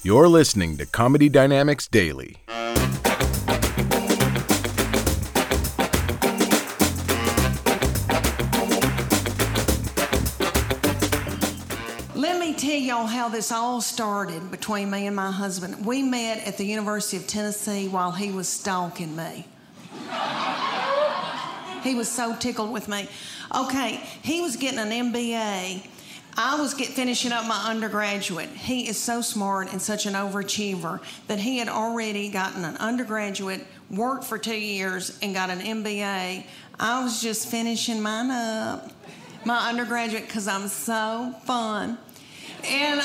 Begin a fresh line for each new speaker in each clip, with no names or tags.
You're listening to Comedy Dynamics Daily.
Let me tell y'all how this all started between me and my husband. We met at the University of Tennessee while he was stalking me. He was so tickled with me. Okay, he was getting an MBA. I was finishing up my undergraduate. He is so smart and such an overachiever that he had already gotten an undergraduate, worked for 2 years, and got an MBA. I was just finishing mine up, my undergraduate, because I'm so fun. And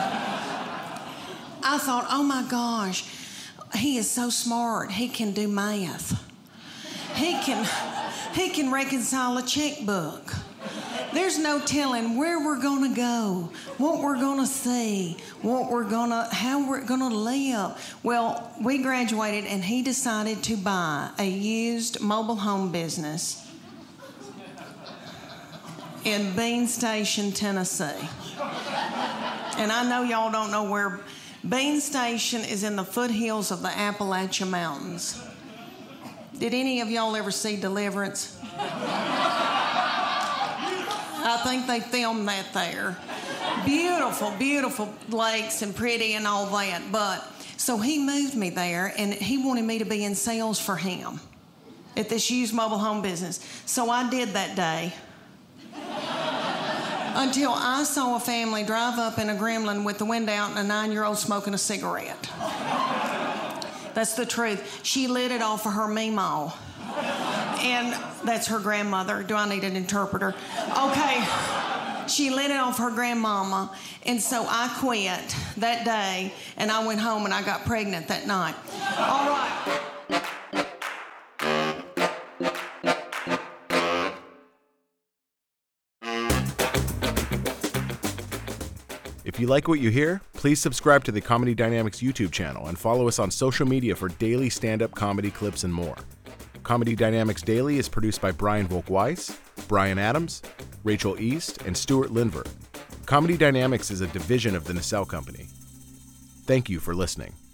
I thought, oh my gosh, he is so smart. He can do math. He can reconcile a checkbook. There's no telling where we're gonna go, what we're gonna see, how we're gonna live. Well, we graduated and he decided to buy a used mobile home business in Bean Station, Tennessee. And I know y'all don't know where Bean Station is. In the foothills of the Appalachian Mountains. Did any of y'all ever see Deliverance? I think they filmed that there. Beautiful, beautiful lakes and pretty and all that. But so he moved me there and he wanted me to be in sales for him at this used mobile home business. So I did that day until I saw a family drive up in a Gremlin with the window out and a 9-year-old smoking a cigarette. That's the truth. She lit it off of her meemaw. And that's her grandmother. Do I need an interpreter? Okay. She lit it off her grandmama. And so I quit that day, and I went home and I got pregnant that night. All right.
If you like what you hear, please subscribe to the Comedy Dynamics YouTube channel and follow us on social media for daily stand-up comedy clips and more. Comedy Dynamics Daily is produced by Brian Volk-Weiss, Brian Adams, Rachel East, and Stuart Lindver. Comedy Dynamics is a division of the Nacelle Company. Thank you for listening.